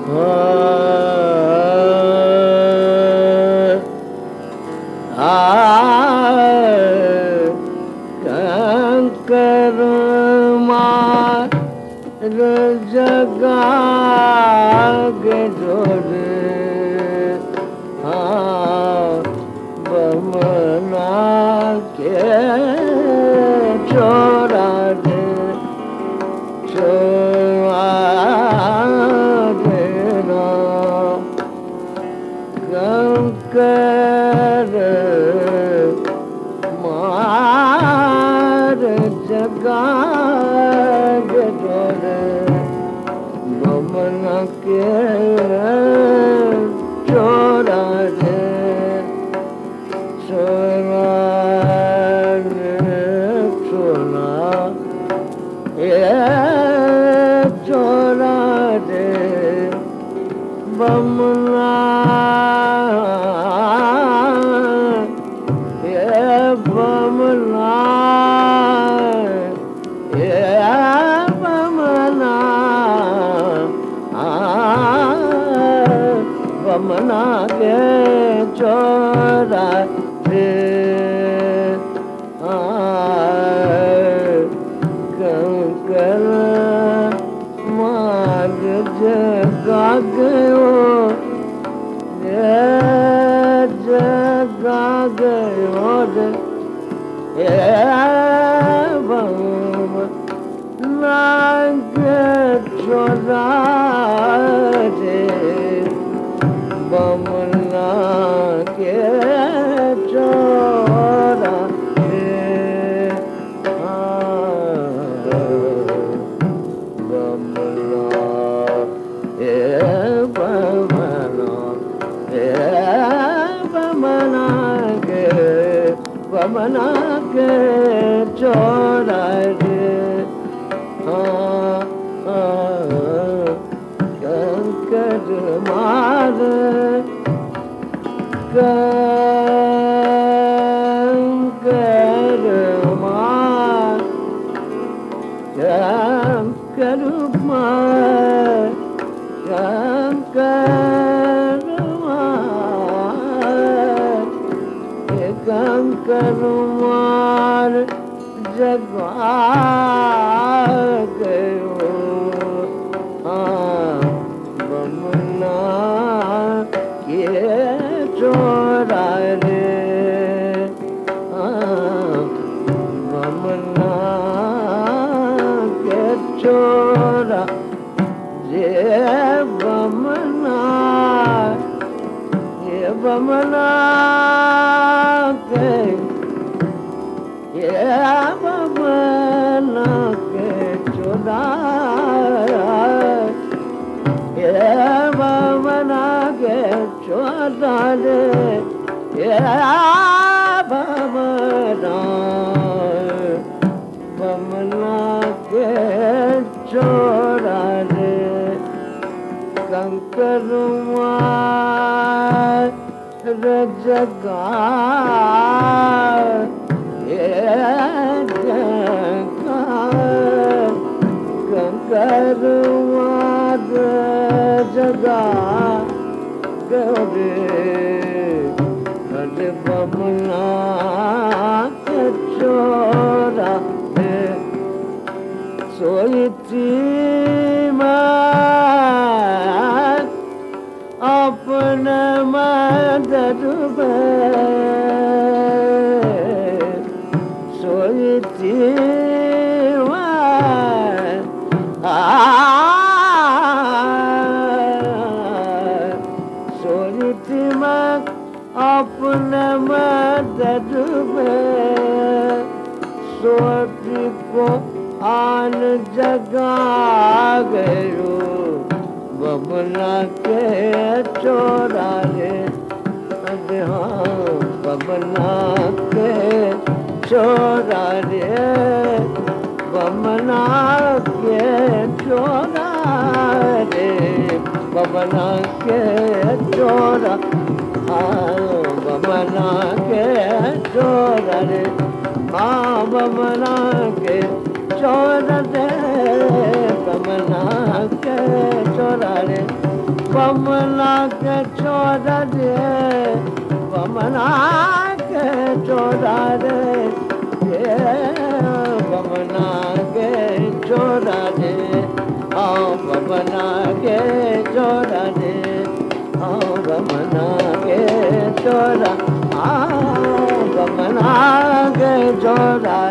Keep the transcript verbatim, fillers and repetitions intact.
कंकर मार जगाग जोड़े हाँ बमना के चोरा दे चोरा देना कंकर मार जगाग जोड़े बमना के चोरा दे चोरा चोरा ये चोरा दे बमना ये बमना ये बमना बमना के चोरा दे कंकर मार जगा गयो ये जगा गयो ये बमना के चोरा दे बमना के चोरा दे बमना ये बमना ये बमना के बमना के चोरा दे कंकर मार कंकर मार कंकर मार कंकर मार कंकर मार जगा गयो बमना के चोरा रे बमना के चोरा ये बमना ये बमना के ये बमना के चोरा ये बमना के चोरा रे ये बमना बमना के चोरा रे कंकर मार जगा ये जगा कंकर मार जगा गए अरे बमना के चोरा दे सोई थी मैं अपने मदद में सोई थी सोई थी मैं अपने मदद में सोच को आन जगा गयो बमना के चोरा रे हाँ बमना के चोरा रे बमना के चोरा रे बमना के चोरा बमना के चोरा रे हाँ बमना के चोरा रे बमना के चोरा रे बमना के चोरा दे बमना के चोरा दे बमना के चोरा दे आओ बमना के चोरा दे आओ बमना के चोरा आओ बमना के चोरा